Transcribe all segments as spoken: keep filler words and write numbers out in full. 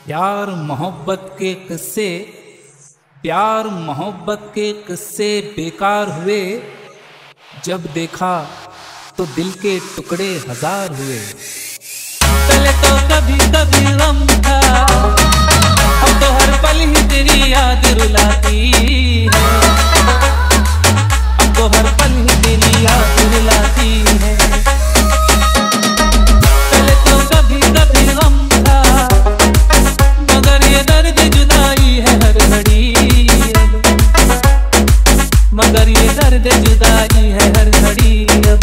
प्यार मोहब्बत के किस्से प्यार मोहब्बत के किस्से बेकार हुए। जब देखा तो दिल के टुकड़े हजार हुए। पहले तो कभी कभी गम था, अब तो हर पल ही तेरी याद रुलाती है। अब तो हर पल ही तेरी याद रुलाती है। पहले तो कभी कभी गम था, मगर ये दर्द जुदाई है हर घड़ी। मगर ये दर्द जुदाई है हर घड़ी। अब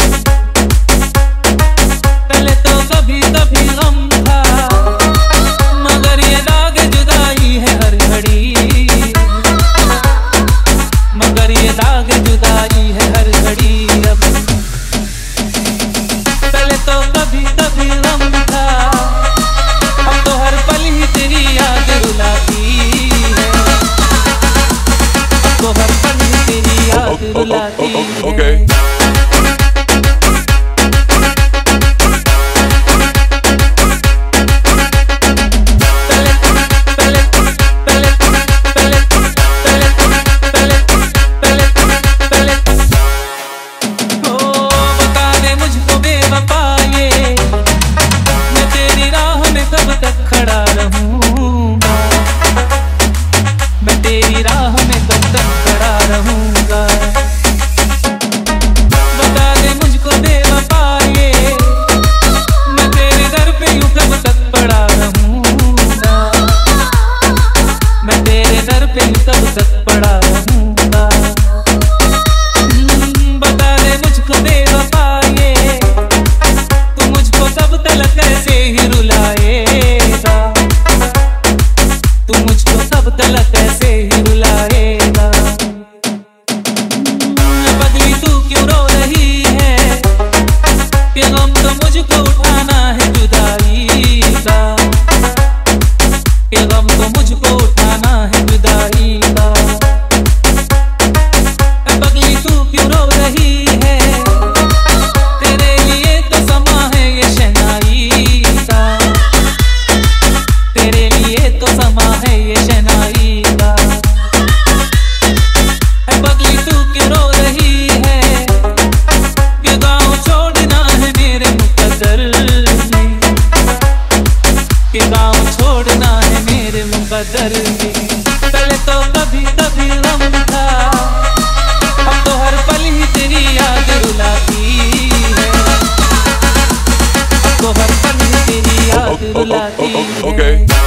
पहले तो कभी कभी गम था, मगर ये दाग जुदाई है हर घड़ी। मगर ये दाग जुदाई है हर घड़ी। अब पहले तो कभी कभी गम था, अब तो हर पल ही तेरी याद रुलाती है। अब तो हर पल ही तेरी याद रुलाती है। पहले तो कभी कभी गम था, अब तो हर पल ही तेरी याद रुलाती है। अब तो हर पल ही तेरी याद रुलाती है।